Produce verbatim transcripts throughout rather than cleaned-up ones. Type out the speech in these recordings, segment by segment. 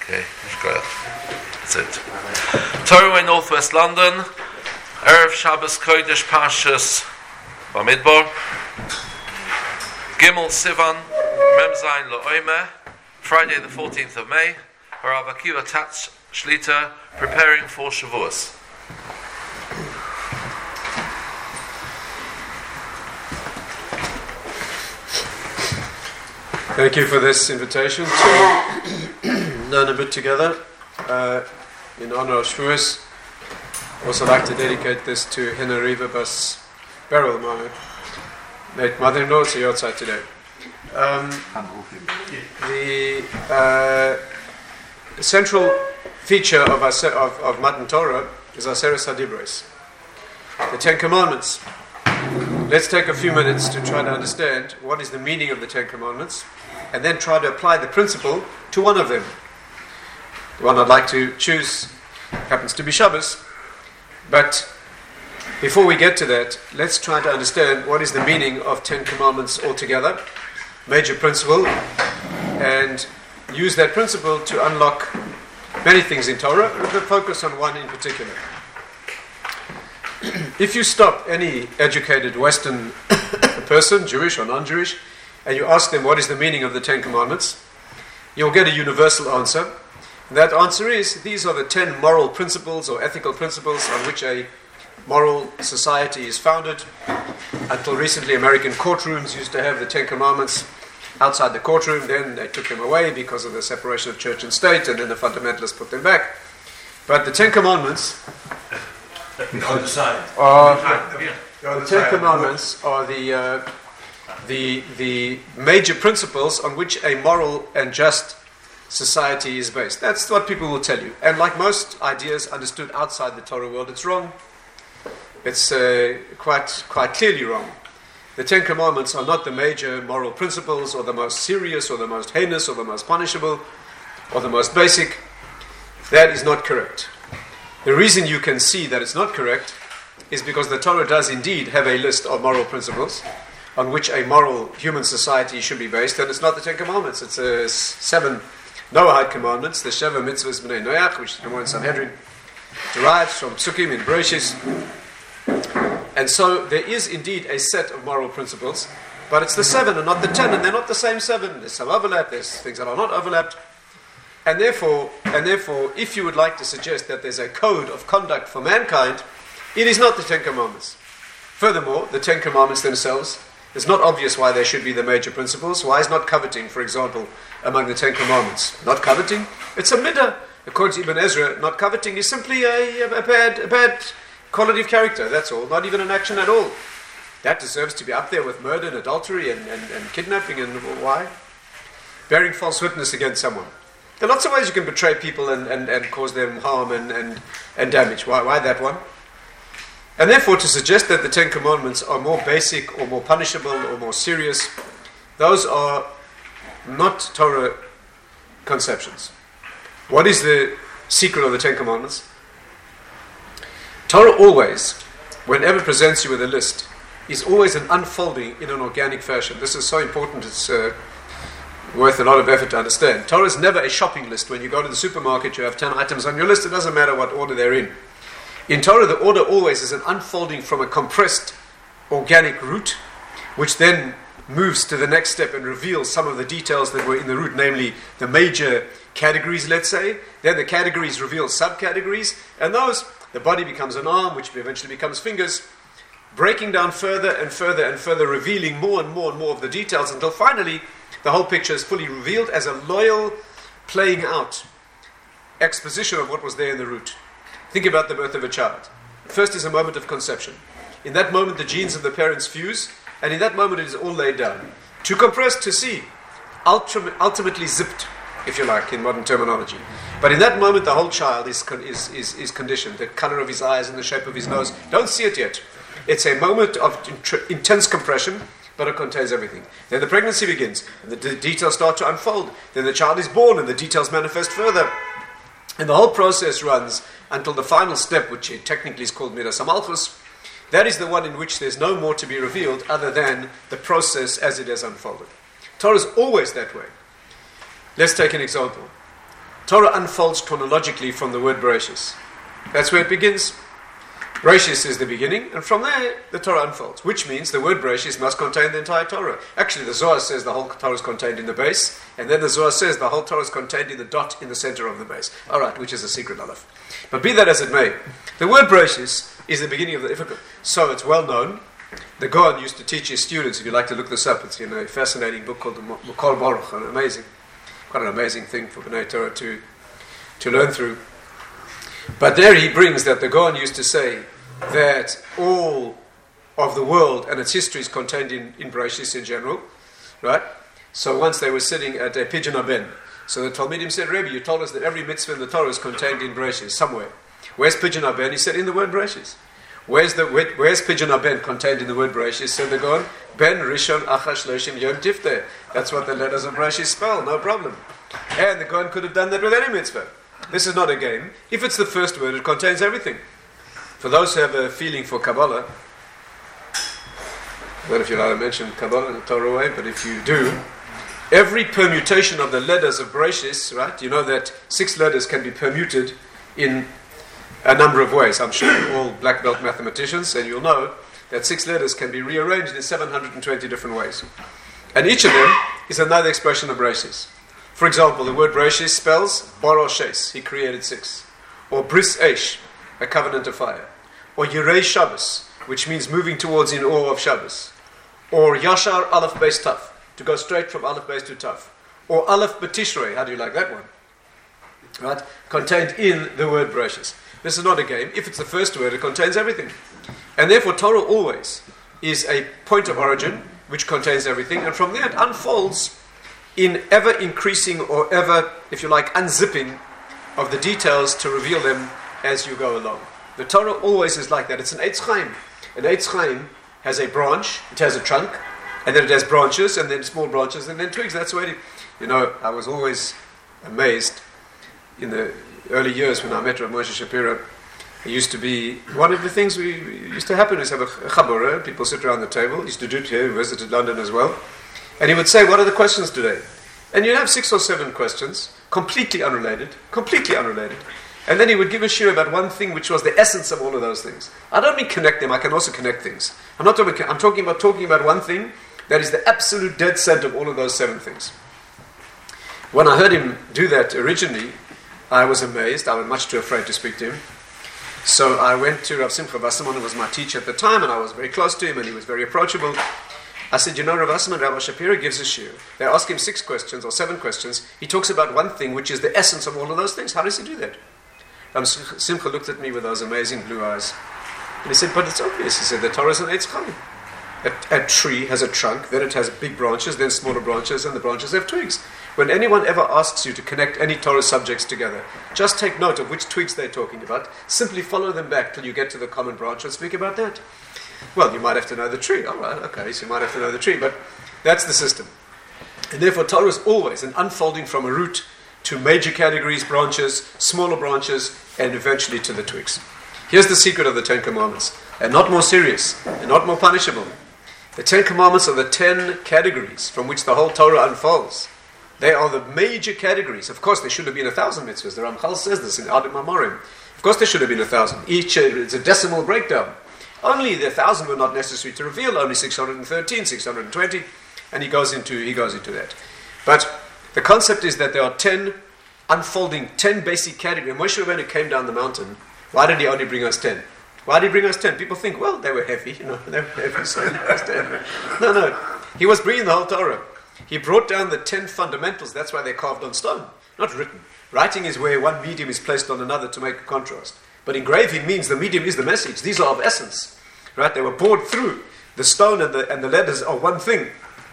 Okay, that's it. Torah in Northwest London, Erev Shabbos Kodesh Pashas Bamidbar, Gimel Sivan, Mem Zayin La'oimeh, Friday the fourteenth of May, Harav Akiva Tatz Shlita, preparing for Shavuos. Thank you for this invitation to learn a bit together uh, in honor of Shavuos. I'd also like to dedicate this to Hina Riva Bas Beryl, my late mother-in-law. It's your outside today. Um, the uh, central feature of, our, of, of Matan Torah is Aseres HaDibros, the Ten Commandments. Let's take a few minutes to try to understand what is the meaning of the Ten Commandments, and then try to apply the principle to one of them. The one I'd like to choose happens to be Shabbos. But before we get to that, let's try to understand what is the meaning of Ten Commandments altogether, major principle, and use that principle to unlock many things in Torah, with a focus on one in particular. If you stop any educated Western person, Jewish or non-Jewish, and you ask them what is the meaning of the Ten Commandments, you'll get a universal answer. And that answer is, these are the ten moral principles or ethical principles on which a moral society is founded. Until recently, American courtrooms used to have the Ten Commandments outside the courtroom. Then they took them away because of the separation of church and state, and then the fundamentalists put them back. But the Ten Commandments on the side. are the Ten Commandments are the uh, the the major principles on which a moral and just society is based. That's what people will tell you. And like most ideas understood outside the Torah world, it's wrong. It's uh, quite quite clearly wrong. The Ten Commandments are not the major moral principles, or the most serious, or the most heinous, or the most punishable, or the most basic. That is not correct. The reason you can see that it's not correct is because the Torah does indeed have a list of moral principles on which a moral human society should be based, and it's not the Ten Commandments. It's uh, seven Noahide commandments, the Sheva Mitzvahs B'nai Noach, which the in Sanhedrin derives from Psukim in Bereshis. And so there is indeed a set of moral principles, but it's the seven and not the ten, and they're not the same seven. There's some overlap, there's things that are not overlapped. And therefore, and therefore, if you would like to suggest that there's a code of conduct for mankind, it is not the Ten Commandments. Furthermore, the Ten Commandments themselves, it's not obvious why they should be the major principles. Why is not coveting, for example, among the Ten Commandments? Not coveting? It's a midah. According to Ibn Ezra, not coveting is simply a, a, bad, a bad quality of character, that's all. Not even an action at all. That deserves to be up there with murder and adultery and, and, and kidnapping. And why? Bearing false witness against someone. There are lots of ways you can betray people and, and, and cause them harm and, and, and damage. Why, why that one? And therefore, to suggest that the Ten Commandments are more basic or more punishable or more serious, those are not Torah conceptions. What is the secret of the Ten Commandments? Torah always, whenever presents you with a list, is always an unfolding in an organic fashion. This is so important, it's uh, worth a lot of effort to understand. Torah is never a shopping list. When you go to the supermarket, you have ten items on your list. It doesn't matter what order they're in. In Torah, the order always is an unfolding from a compressed organic root, which then moves to the next step and reveals some of the details that were in the root, namely the major categories, let's say. Then the categories reveal subcategories, and those, the body becomes an arm, which eventually becomes fingers, breaking down further and further and further, revealing more and more and more of the details, until finally the whole picture is fully revealed as a loyal playing out exposition of what was there in the root. Think about the birth of a child. First is a moment of conception. In that moment, the genes of the parents fuse, and in that moment, it is all laid down. Too compressed to see, ultim- ultimately zipped, if you like, in modern terminology. But in that moment, the whole child is, con- is, is, is conditioned. The color of his eyes and the shape of his nose. Don't see it yet. It's a moment of int- intense compression, but it contains everything. Then the pregnancy begins, and the d- details start to unfold. Then the child is born, and the details manifest further. And the whole process runs until the final step, which technically is called Midas HaMalchus. That is the one in which there's no more to be revealed other than the process as it has unfolded. Torah is always that way. Let's take an example. Torah unfolds chronologically from the word Bereshis. That's where it begins. Bereshis is the beginning, and from there the Torah unfolds, which means the word Bereshis must contain the entire Torah. Actually, the Zohar says the whole Torah is contained in the base, and then the Zohar says the whole Torah is contained in the dot in the center of the base. All right, which is a secret aleph. But be that as it may, the word Bereshis is the beginning of the Ifukah. So it's well known. The Gaon used to teach his students, if you'd like to look this up, it's in a fascinating book called the Mokol Baruch, an amazing, quite an amazing thing for B'nai Torah to, to learn through. But there he brings that the Gaon used to say that all of the world and its history is contained in, in Bereshis in general, right? So once they were sitting at a Pidyon Aben, so the Talmidim said, Rebbe, you told us that every mitzvah in the Torah is contained in Bereshis, somewhere. Where's Pidyon Aben? He said, in the word Bereshis. Where's the where, where's Pidyon Aben contained in the word Bereshis? Said the Gaon, Ben Rishon Achash Loshim Yom Tifteh. That's what the letters of Bereshis spell, no problem. And the Gaon could have done that with any mitzvah. This is not a game. If it's the first word, it contains everything. For those who have a feeling for Kabbalah, I don't know if you're allowed to mention Kabbalah in the Torah way, but if you do, every permutation of the letters of Bereshis, right? You know that six letters can be permuted in a number of ways. I'm sure you're all black belt mathematicians, and you'll know that six letters can be rearranged in seven hundred twenty different ways. And each of them is another expression of Bereshis. For example, the word Bereshis spells Bara Shes, he created six. Or Bris Eish, a covenant of fire. Or Yirei Shabbos, which means moving towards in awe of Shabbos. Or Yashar Aleph Beis Taf, to go straight from Aleph Beis to Taf. Or Aleph B'Tishrei, how do you like that one? Right? Contained in the word Bereshis. This is not a game. If it's the first word, it contains everything. And therefore, Torah always is a point of origin which contains everything, and from there it unfolds in ever increasing or ever, if you like, unzipping of the details to reveal them as you go along. The Torah always is like that. It's an Eitz Chaim. An Eitz Chaim has a branch, it has a trunk, and then it has branches, and then small branches, and then twigs. That's the way it, you know, I was always amazed in the early years when I met Rav Moshe Shapiro. It used to be, one of the things we used to happen is have a, a chabura, people sit around the table. He used to do it here, he visited London as well. And he would say, what are the questions today? And you'd have six or seven questions, completely unrelated, completely unrelated. And then he would give a shir about one thing which was the essence of all of those things. I don't mean connect them, I can also connect things. I'm not talking, I'm talking about talking about one thing that is the absolute dead center of all of those seven things. When I heard him do that originally, I was amazed. I was much too afraid to speak to him. So I went to Rav Simcha Wasserman, who was my teacher at the time, and I was very close to him, and he was very approachable. I said, you know, Rav Wasserman, Rabbi Shapiro gives a shir. They ask him six questions or seven questions. He talks about one thing, which is the essence of all of those things. How does he do that? Rav Simcha looked at me with those amazing blue eyes. And he said, but it's obvious. He said, the Torah is an Eitz Chaim. A, a tree has a trunk, then it has big branches, then smaller branches, and the branches have twigs. When anyone ever asks you to connect any Torah subjects together, just take note of which twigs they're talking about. Simply follow them back till you get to the common branch and speak about that. Well, you might have to know the tree. All right, okay, so you might have to know the tree, but that's the system. And therefore, Torah is always an unfolding from a root to major categories, branches, smaller branches, and eventually to the twigs. Here's the secret of the Ten Commandments. They're not more serious. They're not more punishable. The Ten Commandments are the ten categories from which the whole Torah unfolds. They are the major categories. Of course, there should have been a thousand mitzvahs. The Ramchal says this in Adim Amorim. Of course, there should have been a thousand. Each, uh, it's a decimal breakdown. Only the thousand were not necessary to reveal. Only six hundred thirteen, six hundred twenty, and he goes into he goes into that. But the concept is that there are ten unfolding, ten basic categories. And Moshe Rabbeinu came down the mountain. Why did he only bring us ten? Why did he bring us ten? People think, well, they were heavy, you know, they were heavy, so he brought us ten. No, no. He was bringing the whole Torah. He brought down the ten fundamentals. That's why they're carved on stone, not written. Writing is where one medium is placed on another to make a contrast. But engraving means the medium is the message. These are of essence, right? They were bored through. The stone and the and the letters are one thing.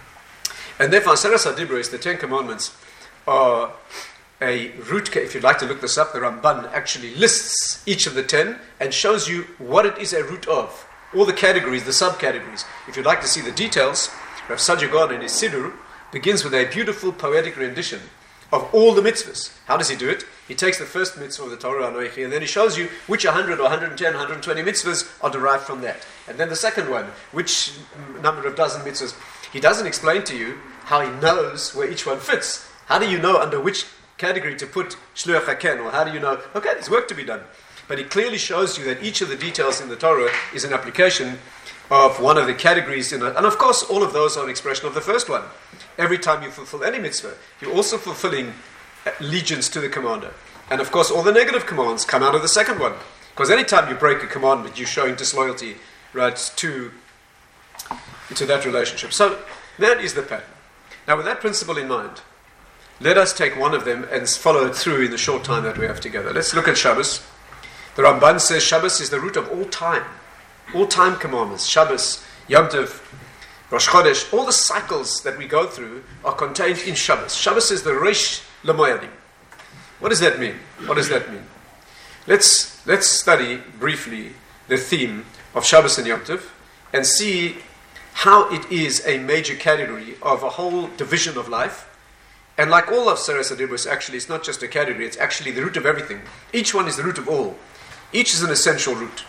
And therefore, Seras HaDibros, the Ten Commandments, are a root. If you'd like to look this up, the Ramban actually lists each of the ten and shows you what it is a root of. All the categories, the subcategories. If you'd like to see the details, Rav Saadia Gaon in his Siddur begins with a beautiful poetic rendition of all the mitzvahs. How does he do it? He takes the first mitzvah of the Torah, Anoichi, and then he shows you which one hundred or one hundred ten, one hundred twenty mitzvahs are derived from that. And then the second one, which number of dozen mitzvahs. He doesn't explain to you how he knows where each one fits. How do you know under which category to put Shluach HaKen, or how do you know, okay, there's work to be done. But he clearly shows you that each of the details in the Torah is an application of one of the categories in it. And of course, all of those are an expression of the first one. Every time you fulfill any mitzvah, you're also fulfilling allegiance to the commander. And of course, all the negative commands come out of the second one. Because any time you break a commandment, you're showing disloyalty, right, to, to that relationship. So that is the pattern. Now, with that principle in mind, let us take one of them and follow it through in the short time that we have together. Let's look at Shabbos. The Ramban says Shabbos is the root of all time. All time commandments. Shabbos, Yom Tov, Rosh Chodesh, all the cycles that we go through are contained in Shabbos. Shabbos is the Reish L'Moyadim. What does that mean? What does that mean? Let's, let's study briefly the theme of Shabbos and Yom Tov and see how it is a major category of a whole division of life. And like all of Seres HaDibros, actually, it's not just a category, it's actually the root of everything. Each one is the root of all. Each is an essential root.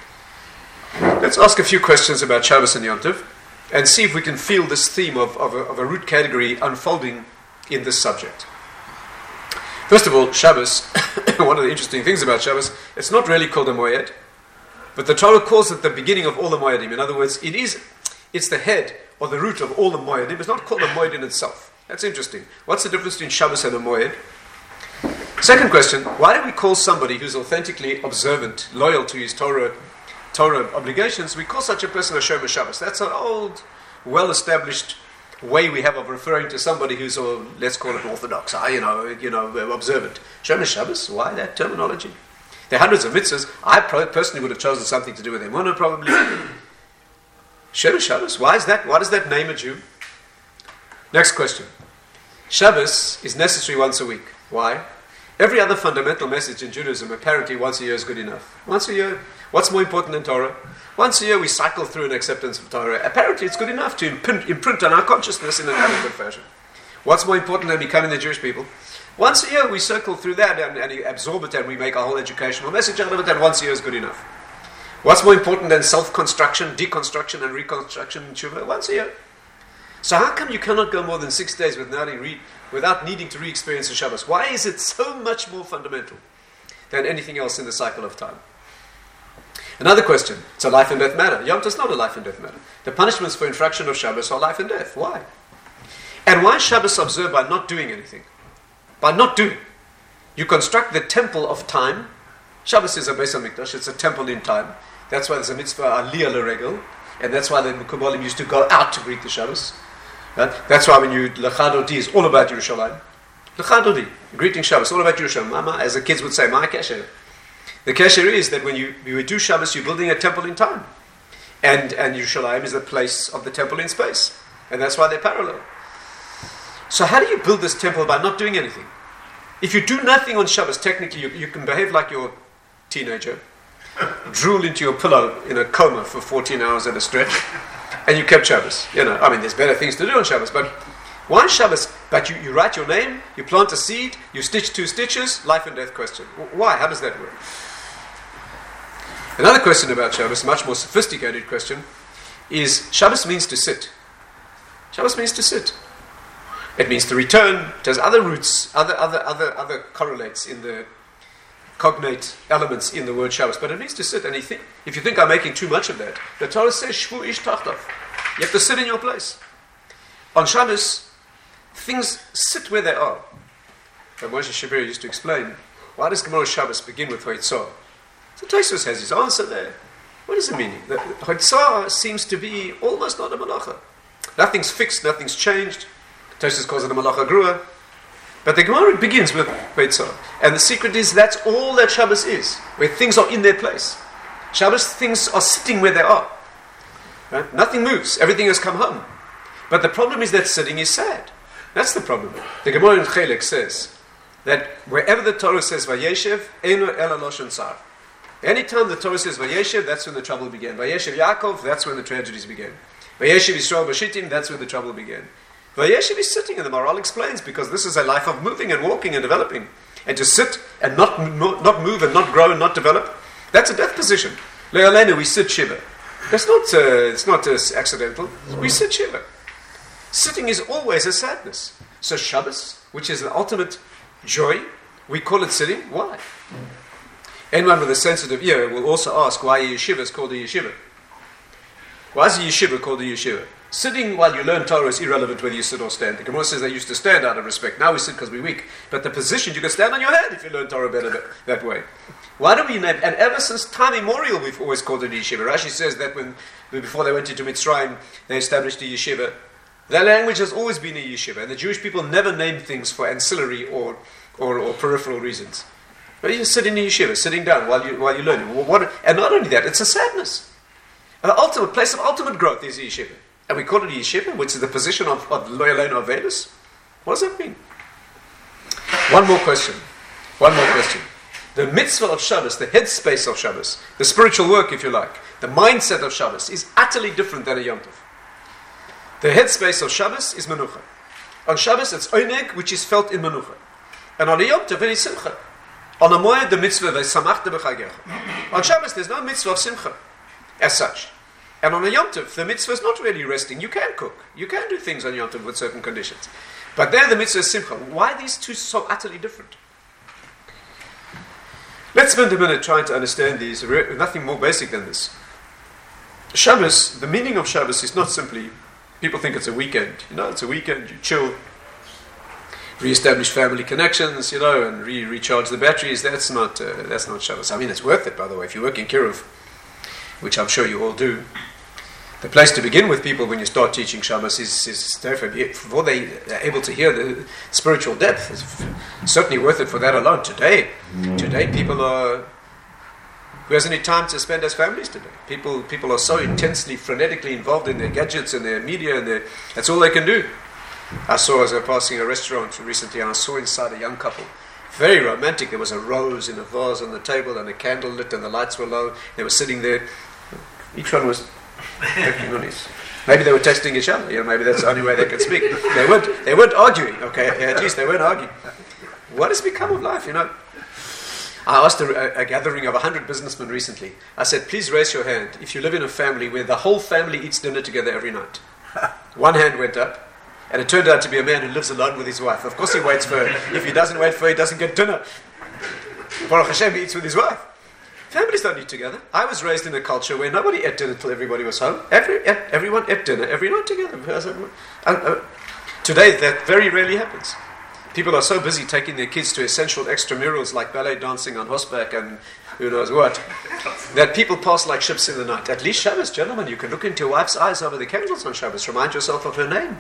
Let's ask a few questions about Shabbos and Yom Tov and see if we can feel this theme of, of, a, of a root category unfolding in this subject. First of all, Shabbos, one of the interesting things about Shabbos, it's not really called a moed, but the Torah calls it the beginning of all the moedim. In other words, it is, it's the head or the root of all the moedim. It's not called a moed in itself. That's interesting. What's the difference between Shabbos and a moed? Second question, why do we call somebody who's authentically observant, loyal to his Torah Torah obligations, we call such a person a Shomer Shabbos? That's an old, well-established way we have of referring to somebody who's, or let's call it orthodox, uh, you know, you know, observant. Shomer Shabbos? Why that terminology? There are hundreds of mitzvahs. I personally would have chosen something to do with Emunah, probably. Shomer Shabbos? Why is that? Why does that name a Jew? Next question. Shabbos is necessary once a week. Why? Every other fundamental message in Judaism, apparently once a year is good enough. Once a year. What's more important than Torah? Once a year we cycle through an acceptance of Torah. Apparently it's good enough to imprint, imprint on our consciousness in an adequate fashion. What's more important than becoming the Jewish people? Once a year we circle through that and, and absorb it and we make a whole educational message out of it, and once a year is good enough. What's more important than self-construction, deconstruction and reconstruction in Tshuva? Once a year. So how come you cannot go more than six days without, re- without needing to re-experience the Shabbos? Why is it so much more fundamental than anything else in the cycle of time? Another question. It's a life and death matter. Yom Tov is not a life and death matter. The punishments for infraction of Shabbos are life and death. Why? And why is Shabbos observed by not doing anything? By not doing. You construct the temple of time. Shabbos is a Beis HaMikdash. It's a temple in time. That's why there's a mitzvah aliyah l'regel. And that's why the Mekubalim used to go out to greet the Shabbos. Right? That's why when you, Lecha Dodi is all about Yerushalayim. Lecha Dodi, greeting Shabbos, all about Yerushalayim. Mama, as the kids would say, Ma Kesher. The Kesher is that when you, you do Shabbos, you're building a temple in time. And, and Yerushalayim is the place of the temple in space. And that's why they're parallel. So how do you build this temple by not doing anything? If you do nothing on Shabbos, technically you, you can behave like your teenager, drool into your pillow in a coma for fourteen hours at a stretch, and you kept Shabbos. You know, I mean, there's better things to do on Shabbos, but why Shabbos? But you, you write your name, you plant a seed, you stitch two stitches, life and death question. Why? How does that work? Another question about Shabbos, a much more sophisticated question, is Shabbos means to sit. Shabbos means to sit. It means to return. It has other roots, other other other other correlates in the cognate elements in the word Shabbos, but it means to sit. And you think, if you think I'm making too much of that, the Torah says Shvu ish tachtav. You have to sit in your place. On Shabbos, things sit where they are. But Moshe Shapiro used to explain, why does Gemara Shabbos begin with Hoitzah? So Tosfos has his answer there. What does it mean? The Hoitzah seems to be almost not a malacha. Nothing's fixed, nothing's changed. Tosfos calls it a malacha grua. But the Gemara begins with Hoitzah. And the secret is that's all that Shabbos is, where things are in their place. Shabbos, things are sitting where they are. Right? Nothing moves. Everything has come home. But the problem is that sitting is sad. That's the problem. The Gemara in Chelek says that wherever the Torah says Vayeshev, Eino Ela Loshen Sar. Anytime the Torah says Vayeshev, that's when the trouble began. Vayeshev Yaakov, that's when the tragedies began. Vayeshev Yisrael Bashittim, that's when the trouble began. Vayeshev is sitting, and the Maharal explains, because this is a life of moving and walking and developing. And to sit and not not move and not grow and not develop, that's a death position. Le'alenu, we sit Shiva. That's not, uh, it's not uh, accidental. We sit Shiva. Sitting is always a sadness. So Shabbos, which is the ultimate joy. We call it sitting. Why? Anyone with a sensitive ear will also ask why a yeshiva is called a yeshiva. Why is a yeshiva called a yeshiva? Sitting while you learn Torah is irrelevant whether you sit or stand. The Gemara says they used to stand out of respect. Now we sit because we're weak. But the position, you can stand on your head if you learn Torah better that, that way. Why do we name? And ever since time immemorial, we've always called it a yeshiva. Rashi says that when before they went into Mitzrayim, they established a yeshiva. Their language has always been a yeshiva, and the Jewish people never named things for ancillary or or, or peripheral reasons. But you just sit in a yeshiva, sitting down while you while you learn. What, and not only that, it's a sadness. The ultimate place of ultimate growth is a yeshiva. And we call it a yeshiva, which is the position of, of Lo Yaleinu Avelus. What does that mean? One more question. One more question. The mitzvah of Shabbos, the headspace of Shabbos, the spiritual work, if you like, the mindset of Shabbos is utterly different than a Yom Tov. The headspace of Shabbos is Menucha. On Shabbos, it's Oineg, which is felt in Menucha. And on a Yom Tov, it is Simcha. On a Moed, the mitzvah, V'samachta b'chagecha. On Shabbos, there's no mitzvah of Simcha, as such. And on a Yom Tov, the mitzvah is not really resting. You can cook. You can do things on Yom Tov with certain conditions. But there the mitzvah is Simcha. Why are these two so utterly different? Let's spend a minute trying to understand these. Nothing more basic than this. Shabbos, the meaning of Shabbos is not simply, people think it's a weekend. You know, it's a weekend, you chill, re-establish family connections, you know, and re- recharge the batteries. That's not, uh, that's not Shabbos. I mean, it's worth it, by the way, if you work in Kiruv, which I'm sure you all do. The place to begin with people when you start teaching Shabbos is, is before they are able to hear the spiritual depth. It's certainly worth it for that alone. Today, today people are, who has any time to spend as families today? People people are so intensely, frenetically involved in their gadgets and their media, and their, that's all they can do. I saw as I was passing a restaurant recently, and I saw inside a young couple, very romantic. There was a rose in a vase on the table and a candle lit and the lights were low. They were sitting there. Each one was making on his. Maybe they were texting each other. You know, maybe that's the only way they could speak. They weren't. They weren't arguing. Okay, at least they weren't arguing. What has become of life? You know, I asked a, a gathering of a hundred businessmen recently. I said, "Please raise your hand if you live in a family where the whole family eats dinner together every night." One hand went up, and it turned out to be a man who lives alone with his wife. Of course, he waits for her. If he doesn't wait for her, he doesn't get dinner. Baruch Hashem, he eats with his wife. Families don't eat together. I was raised in a culture where nobody ate dinner until everybody was home. Every, everyone ate dinner every night together. Today, that very rarely happens. People are so busy taking their kids to essential extramurals like ballet dancing on horseback and who knows what, that people pass like ships in the night. At least Shabbos, gentlemen, you can look into your wife's eyes over the candles on Shabbos. Remind yourself of her name.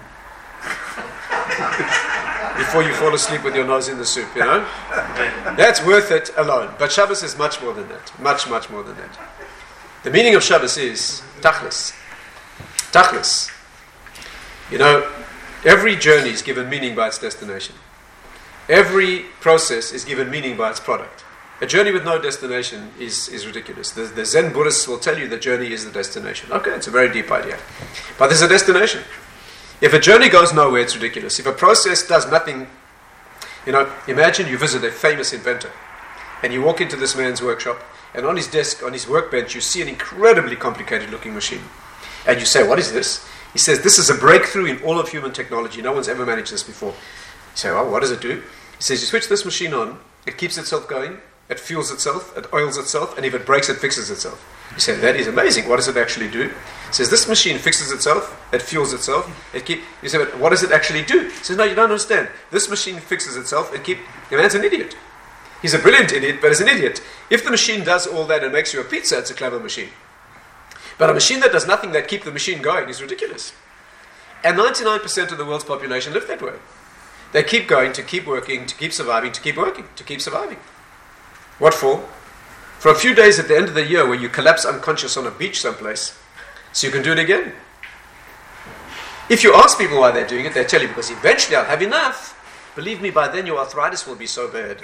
Before you fall asleep with your nose in the soup, you know? That's worth it alone. But Shabbos is much more than that. Much, much more than that. The meaning of Shabbos is Tachlis. Tachlis. You know, every journey is given meaning by its destination. Every process is given meaning by its product. A journey with no destination is, is ridiculous. The, the Zen Buddhists will tell you the journey is the destination. Okay, it's a very deep idea. But there's a destination. If a journey goes nowhere, it's ridiculous. If a process does nothing, you know, imagine you visit a famous inventor and you walk into this man's workshop and on his desk, on his workbench, you see an incredibly complicated looking machine. And you say, what is this? He says, this is a breakthrough in all of human technology. No one's ever managed this before. You say, well, what does it do? He says, you switch this machine on, it keeps itself going, it fuels itself, it oils itself, and if it breaks, it fixes itself. You say, that is amazing. What does it actually do? He says, this machine fixes itself, it fuels itself, it keep. You say, but what does it actually do? He says, no, you don't understand. This machine fixes itself, it keep. The man's an idiot. He's a brilliant idiot, but he's an idiot. If the machine does all that and makes you a pizza, it's a clever machine. But a machine that does nothing that keeps the machine going is ridiculous. And ninety-nine percent of the world's population live that way. They keep going to keep working, to keep surviving, to keep working, to keep surviving. What for? For a few days at the end of the year where you collapse unconscious on a beach someplace, so you can do it again. If you ask people why they're doing it, they tell you because eventually I'll have enough. Believe me, by then your arthritis will be so bad.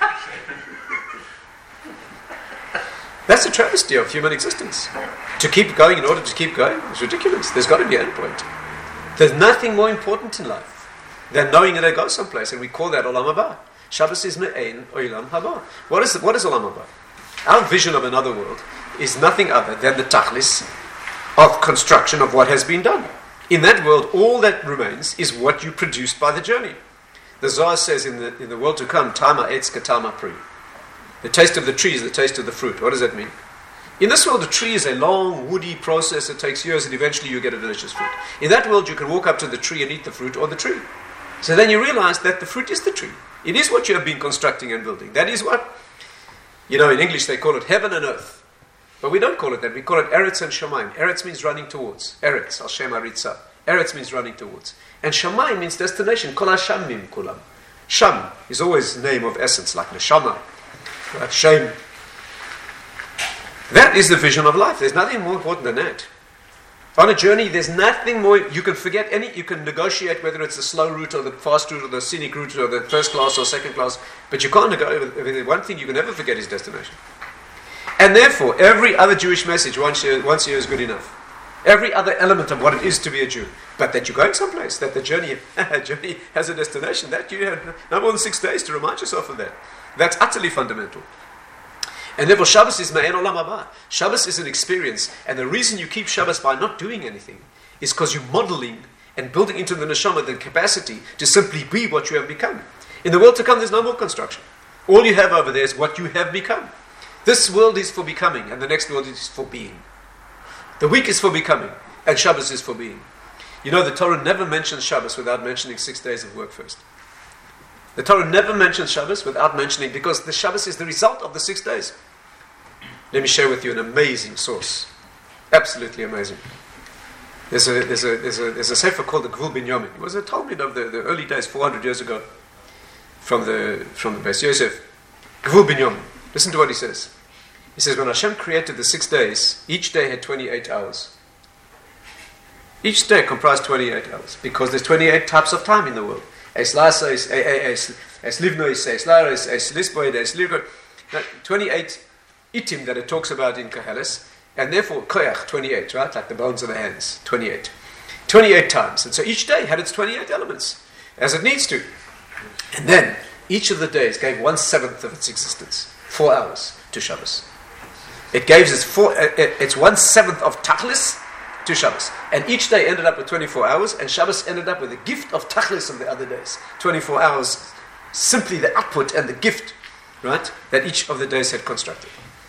That's a travesty of human existence. To keep going in order to keep going is ridiculous. There's got to be an end point. There's nothing more important in life than knowing that I go someplace, and we call that Olam Haba. Shabbos is Me'ein Olam Haba. What is, what is Olam Haba? Our vision of another world is nothing other than the tachlis of construction of what has been done. In that world, all that remains is what you produced by the journey. the Zohar says in the in the world to come, Tama etz katama pri. The taste of the tree is the taste of the fruit. What does that mean? In this world, the tree is a long, woody process. It takes years, and eventually you get a delicious fruit. In that world, you can walk up to the tree and eat the fruit or the tree. So then you realize that the fruit is the tree. It is what you have been constructing and building. That is what, you know, in English they call it heaven and earth. But we don't call it that. We call it Eretz and Shamayim. Eretz means running towards. Eretz, al Shem Aritza. Eretz means running towards. And Shamayim means destination. Kol Hashamim kulam. Sham is always name of essence, like Neshama. Right? Shem. That is the vision of life. There's nothing more important than that. On a journey, there's nothing more. You can forget any, you can negotiate whether it's the slow route or the fast route or the scenic route or the first class or second class, but you can't negotiate. One thing you can never forget is destination. And therefore, every other Jewish message once a year, once a year is good enough. Every other element of what it is to be a Jew. But that you're going someplace, that the journey, journey has a destination, that you have no more than six days to remind yourself of that. That's utterly fundamental. And therefore Shabbos is Ma'en Olam Haba. Shabbos is an experience, and the reason you keep Shabbos by not doing anything is because you're modeling and building into the neshama the capacity to simply be what you have become. In the world to come, there's no more construction. All you have over there is what you have become. This world is for becoming, and the next world is for being. The week is for becoming, and Shabbos is for being. You know, the Torah never mentions Shabbos without mentioning six days of work first. The Torah never mentions Shabbos without mentioning, because the Shabbos is the result of the six days. Let me share with you an amazing source. Absolutely amazing. There's a, there's a, there's a, there's a sefer called the Gvul Binyamin. It was a Talmud of the, the early days, four hundred years ago, from the from the Beis Yosef. Gvul Binyamin. Listen to what he says. He says, when Hashem created the six days, each day had twenty-eight hours. Each day comprised twenty-eight hours, because there's twenty-eight types of time in the world. Es lasa, es livno, es lara, es lisboid, es livno. twenty-eight itim that it talks about in Koheles, and therefore koyach, twenty-eight, right? Like the bones of the hands, twenty-eight. twenty-eight times. And so each day had its twenty-eight elements, as it needs to. And then, each of the days gave one-seventh of its existence, four hours, to Shabbos. It gave its, four, uh, its one-seventh of Tachlis to Shabbos. And each day ended up with twenty-four hours, and Shabbos ended up with the gift of Tachlis of the other days. twenty-four hours, simply the output and the gift, right, that each of the days had constructed.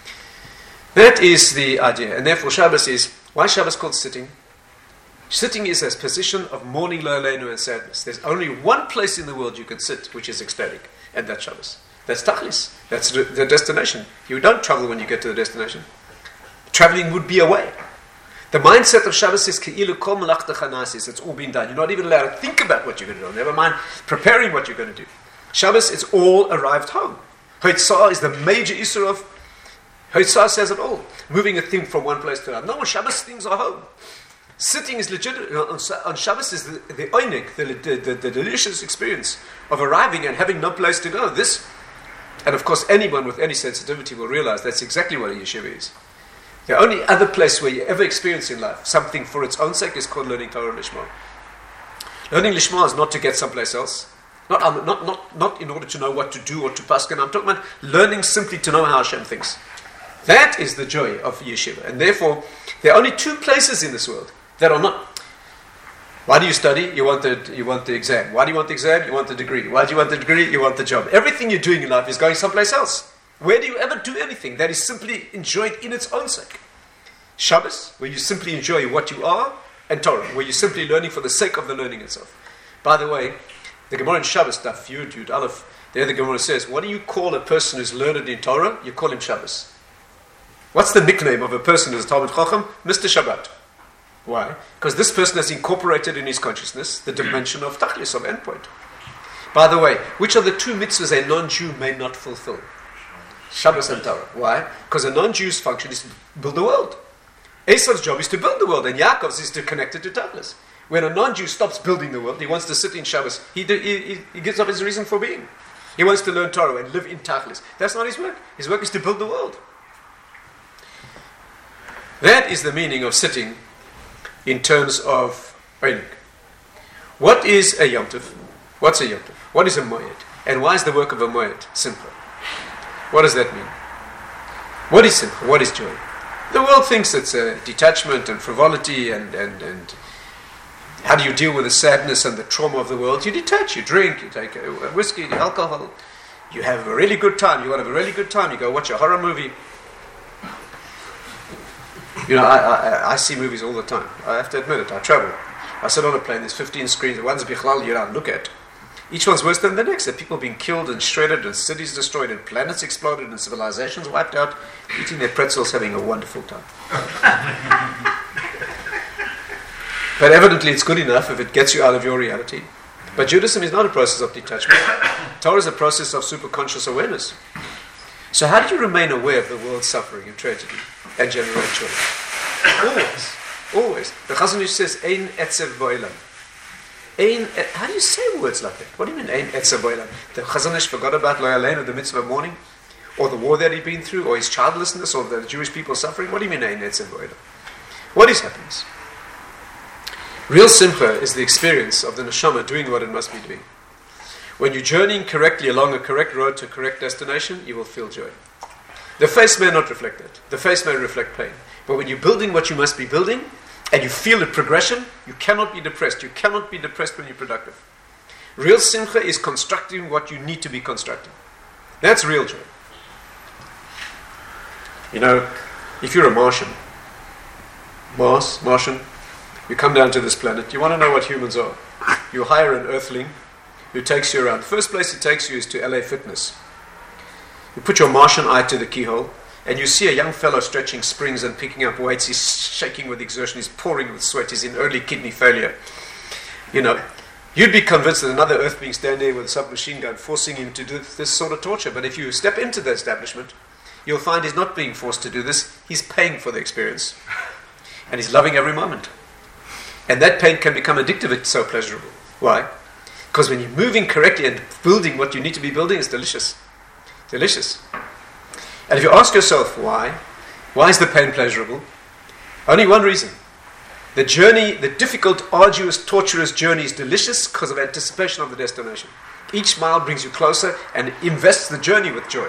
That is the idea. And therefore Shabbos is, why is Shabbos called sitting? Sitting is a position of mourning, lo'aleinu, and sadness. There's only one place in the world you can sit, which is ecstatic, and that's Shabbos. That's Tachlis. That's the, the destination. You don't travel when you get to the destination. Traveling would be away. The mindset of Shabbos is Ke'ilu kol melachta chanasis. It's all been done. You're not even allowed to think about what you're going to do. Never mind preparing what you're going to do. Shabbos, it's all arrived home. Hoitzah is the major issue of Hoitzah says it all. Moving a thing from one place to another. No, Shabbos things are home. Sitting is legitimate. On, on Shabbos is the, the oinig, the, the, the, the delicious experience of arriving and having no place to go. This, and of course anyone with any sensitivity will realize that's exactly what a yeshiva is. The only other place where you ever experience in life something for its own sake is called learning Torah Lishma. Learning Lishma is not to get someplace else. Not, um, not, not, not in order to know what to do or to paskin. I'm talking about learning simply to know how Hashem thinks. That is the joy of yeshiva. And therefore, there are only two places in this world that are not. Why do you study? You want the, you want the exam. Why do you want the exam? You want the degree. Why do you want the degree? You want the job. Everything you're doing in life is going someplace else. Where do you ever do anything that is simply enjoyed in its own sake? Shabbos, where you simply enjoy what you are, and Torah, where you're simply learning for the sake of the learning itself. By the way, the Gemara in Shabbos, Daf Yud, Yud Aleph, there the Gemara says, what do you call a person who's learned in Torah? You call him Shabbos. What's the nickname of a person who's a Talmud Chacham? Mister Shabbat. Why? Because this person has incorporated in his consciousness the dimension of Tachlis, of endpoint. By the way, which are the two mitzvahs a non-Jew may not fulfill? Shabbos and Torah. Why? Because a non-Jew's function is to build the world. Esav's job is to build the world, and Yaakov's is to connect it to Tachlis. When a non-Jew stops building the world, he wants to sit in Shabbos. He, do, he, he gives up his reason for being. He wants to learn Torah and live in Tachlis. That's not his work. His work is to build the world. That is the meaning of sitting in terms of Einik. What is a Yom Tov? What's a Yom Tov? What is a Moed? And why is the work of a Moed simple? What does that mean? What is simple? What is joy? The world thinks it's a detachment and frivolity and, and, and How do you deal with the sadness and the trauma of the world? You detach, you drink, you take a, a whiskey, alcohol, you have a really good time. You want to have a really good time, you go watch a horror movie. You know, I, I, I see movies all the time. I have to admit it, I travel. I sit on a plane, there's fifteen screens, one's bichlal, you don't look at. Each one's worse than the next. There are people being killed and shredded and cities destroyed and planets exploded and civilizations wiped out, eating their pretzels, having a wonderful time. But evidently it's good enough if it gets you out of your reality. But Judaism is not a process of detachment. Torah is a process of superconscious awareness. So how do you remain aware of the world's suffering and tragedy and generate joy? Always. Always. The Chazon Ish says, Ein etzev bo'elam. Ein, how do you say words like that? What do you mean, Ein etzev bo'elam? The Chazon Ish forgot about Lo Yalein of the mitzvah of mourning? Or the war that he'd been through? Or his childlessness? Or the Jewish people suffering? What do you mean, Ein etzev bo'elam? What is happiness? Real simcha is the experience of the neshama doing what it must be doing. When you're journeying correctly along a correct road to a correct destination, you will feel joy. The face may not reflect that. The face may reflect pain. But when you're building what you must be building, and you feel a progression, you cannot be depressed. You cannot be depressed when you're productive. Real simcha is constructing what you need to be constructing. That's real joy. You know, if you're a Martian, Mars, Martian, you come down to this planet, you want to know what humans are. You hire an earthling who takes you around. The first place he takes you is to L A Fitness. You put your Martian eye to the keyhole, and you see a young fellow stretching springs and picking up weights. He's shaking with exertion, he's pouring with sweat, he's in early kidney failure. You know, you'd be convinced that another earth being standing there with a submachine gun forcing him to do this sort of torture. But if you step into the establishment, you'll find he's not being forced to do this, he's paying for the experience. And he's loving every moment. And that pain can become addictive, it's so pleasurable. Why? Because when you're moving correctly and building what you need to be building, it's delicious. Delicious. And if you ask yourself why, why is the pain pleasurable? Only one reason. The journey, the difficult, arduous, torturous journey is delicious because of anticipation of the destination. Each mile brings you closer and invests the journey with joy.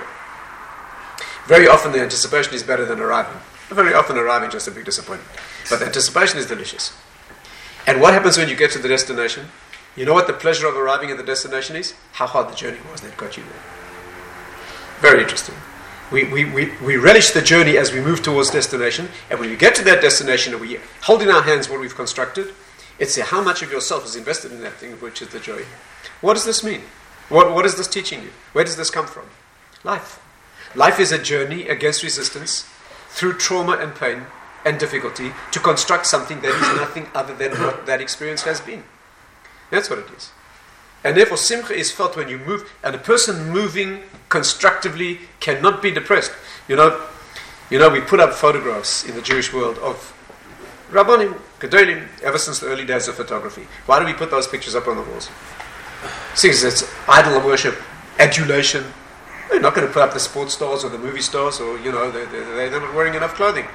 Very often the anticipation is better than arriving. Very often arriving is just a big disappointment. But the anticipation is delicious. And what happens when you get to the destination? You know what the pleasure of arriving at the destination is? How hard the journey was that got you there. Very interesting. We, we, we, we relish the journey as we move towards destination, and when you get to that destination and we hold in our hands what we've constructed, it's how much of yourself is invested in that thing, which is the joy. What does this mean? What, what is this teaching you? Where does this come from? Life. Life is a journey against resistance, through trauma and pain and difficulty, to construct something that is nothing other than what that experience has been. That's what it is. And therefore simcha is felt when you move, and a person moving constructively cannot be depressed. You know, you know, we put up photographs in the Jewish world of Rabbanim, Gedolim, ever since the early days of photography. Why do we put those pictures up on the walls? Since it's idol worship, adulation. They're not going to put up the sports stars or the movie stars, or, you know, they're, they're, they're not wearing enough clothing.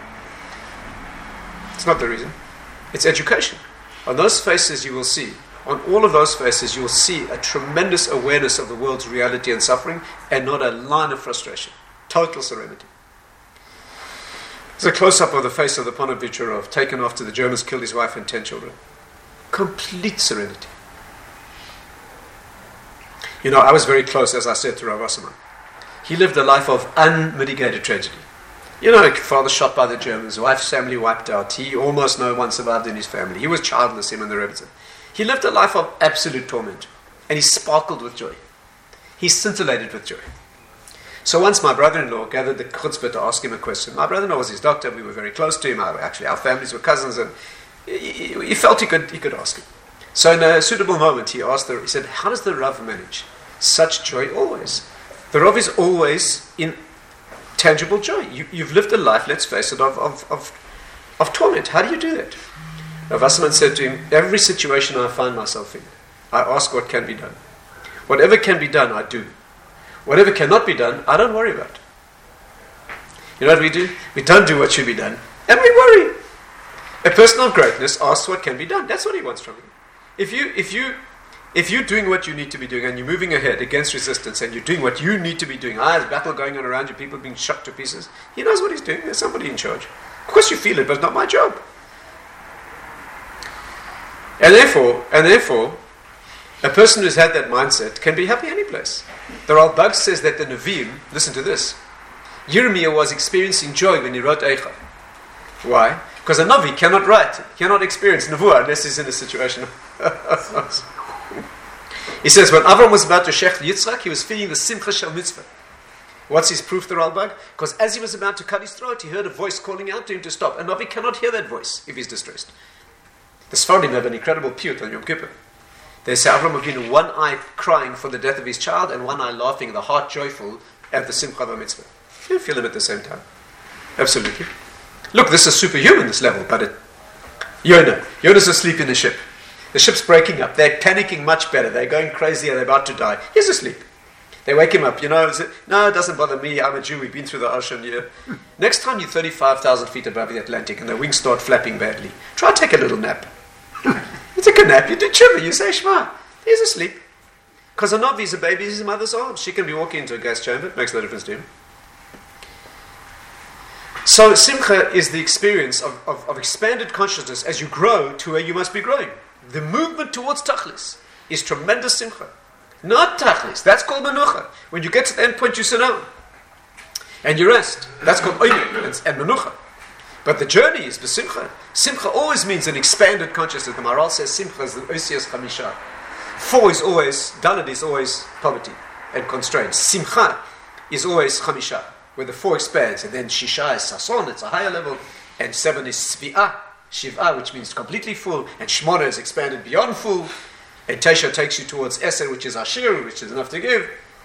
It's not the reason. It's education. On those faces you will see, on all of those faces you will see a tremendous awareness of the world's reality and suffering, and not a line of frustration. Total serenity. There's a close-up of the face of the Ponovichurov, taken after the Germans killed his wife and ten children. Complete serenity. You know, I was very close, as I said, to Rav Wasserman. He lived a life of unmitigated tragedy. You know, father shot by the Germans, wife's family wiped out. He almost no one survived in his family. He was childless, him and the Rebbe. He lived a life of absolute torment. And he sparkled with joy. He scintillated with joy. So once my brother-in-law gathered the chutzpah to ask him a question. My brother-in-law was his doctor. We were very close to him. Actually, our families were cousins. And he, he felt he could, he could ask him. So in a suitable moment, he asked the, he said, how does the Rav manage such joy always? The Rav is always in tangible joy. You, you've lived a life, let's face it, of, of, of, of torment. How do you do that? Rav Wasserman said to him, every situation I find myself in, I ask what can be done. Whatever can be done, I do. Whatever cannot be done, I don't worry about. You know what we do? We don't do what should be done, and we worry. A person of greatness asks what can be done. That's what he wants from you. If you, if you, if you're doing what you need to be doing, and you're moving ahead against resistance, and you're doing what you need to be doing, ah, there's battle going on around you, people being shot to pieces. He knows what he's doing. There's somebody in charge. Of course, you feel it, but it's not my job. And therefore, and therefore, a person who's had that mindset can be happy any place. The Ralbag says that the Nevi'im, listen to this, Yirmiyah was experiencing joy when he wrote Eicha. Why? Because a Navi cannot write, cannot experience Nevuah unless he's in a situation. He says, when Avram was about to shech Yitzchak, he was feeling the Simcha Shel Mitzvah. What's his proof, the Ralbag? Because as he was about to cut his throat, he heard a voice calling out to him to stop. A Navi cannot hear that voice if he's distressed. The Sfardim have an incredible piyut on Yom Kippur. They say Avram Avinu, one eye crying for the death of his child and one eye laughing, the heart joyful at the Simcha of a Mitzvah. You feel him at the same time. Absolutely. Look, this is superhuman, this level, but it... Yonah. Yonah's asleep in the ship. The ship's breaking up. They're panicking much better. They're going crazy and they're about to die. He's asleep. They wake him up. You know, it, no, it doesn't bother me. I'm a Jew. We've been through the ocean. Yeah. Next time you're thirty-five thousand feet above the Atlantic and the wings start flapping badly, try to take a little nap. You take a nap. You do tshuva. You say Shema. He's asleep. Because a Navi is a baby in his mother's arms. She can be walking into a gas chamber. It makes no difference to him. So Simcha is the experience of, of, of expanded consciousness as you grow to where you must be growing. The movement towards Tachlis is tremendous Simcha. Not Tachlis. That's called Menucha. When you get to the end point, you sit down. And you rest. That's called Oyneg and, and Menucha. But the journey is B'Simcha. Simcha always means an expanded consciousness. The Maharal says Simcha is the Osias Chamisha. Four is always, Daled is always poverty and constraint. Simcha is always Chamisha, where the four expands. And then Shisha is Sason, it's a higher level. And seven is Svi'ah, Shiv'ah, which means completely full. And Shmona is expanded beyond full. And Tesha takes you towards Eser, which is Ashir, which is enough to give.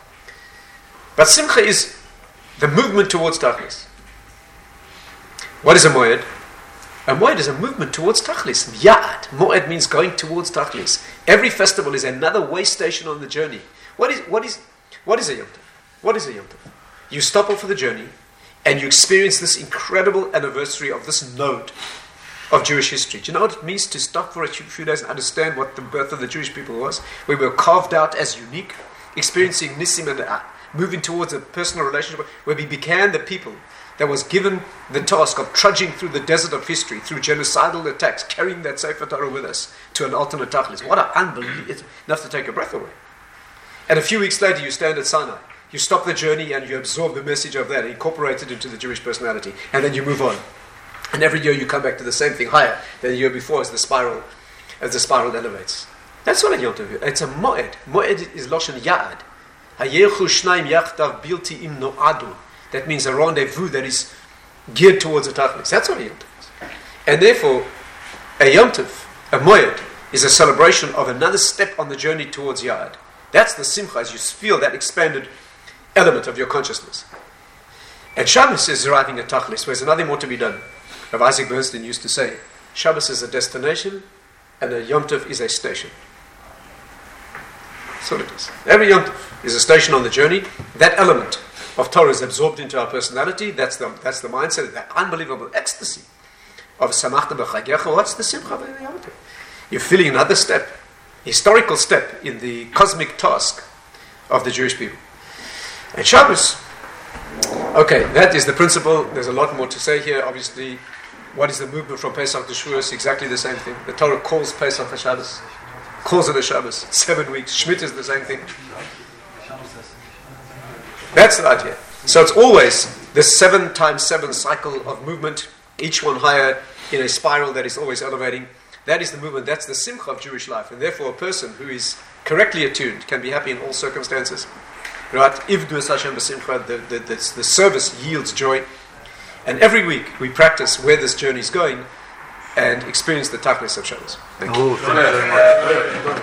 But Simcha is the movement towards Tachlis. What is a Moed? A Moed is a movement towards Tachlis. Ya'ad. Moed means going towards Tachlis. Every festival is another way station on the journey. What is what is what is a Yom Tov? What is a Yom Tov? You stop off for the journey and you experience this incredible anniversary of this node of Jewish history. Do you know what it means to stop for a few days and understand what the birth of the Jewish people was? We were carved out as unique, experiencing Nissim and uh, moving towards a personal relationship where we became the people that was given the task of trudging through the desert of history, through genocidal attacks, carrying that Sefer Torah with us to an ultimate Tachlis. What an unbelievable... It's enough to take your breath away. And a few weeks later, you stand at Sinai. You stop the journey and you absorb the message of that, incorporate it into the Jewish personality, and then you move on. And every year you come back to the same thing higher than the year before as the spiral, as the spiral elevates. That's what a Yom Tov is. It's a Moed. Moed is Loshen Ya'ad. Hayelchu Shnaim Yachtav Bilti Im No'adu. That means a rendezvous that is geared towards a Tachlis. That's what a Yom Tov is. And therefore, a Yom Tov, a Moed, is a celebration of another step on the journey towards Ya'ad. That's the Simcha, as you feel that expanded element of your consciousness. And Shabbos is arriving at Tachlis, where there's nothing more to be done. Rav Isaac Bernstein used to say, Shabbos is a destination and a Yom Tov is a station. That's what it is. Every Yom Tov is a station on the journey. That element of Torah is absorbed into our personality. That's the that's the mindset, that unbelievable ecstasy of Samachta B'Chagecha. What's the Simcha of Yom Tov? You're feeling another step, historical step in the cosmic task of the Jewish people. And Shabbos, okay, that is the principle. There's a lot more to say here. Obviously, what is the movement from Pesach to Shavuos? Exactly the same thing. The Torah calls Pesach a Shabbos, calls it a Shabbos. Seven weeks. Shmit is the same thing. That's the idea. So it's always this seven times seven cycle of movement, each one higher in a spiral that is always elevating. That is the movement. That's the simcha of Jewish life. And therefore, a person who is correctly attuned can be happy in all circumstances. Right? Ivdu es Hashem b'simcha, the, the, the, the service yields joy. And every week we practice where this journey is going and experience the Tachlis of Shabbos. Thank you.